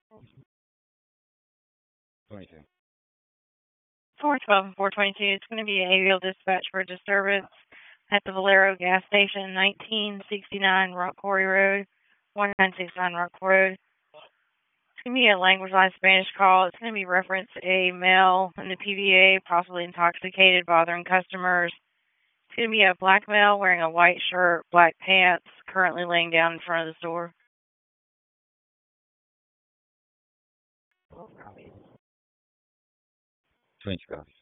22. 412 and 422. It's going to be an aerial dispatch for disturbance at the Valero gas station, 1969 Rock Quarry Road, 1969 Rock Quarry Road. It's going to be a language line Spanish call. It's going to be reference a male in the PVA, possibly intoxicated, bothering customers. It's going to be a black male wearing a white shirt, black pants, currently laying down in front of the store. 20 copies.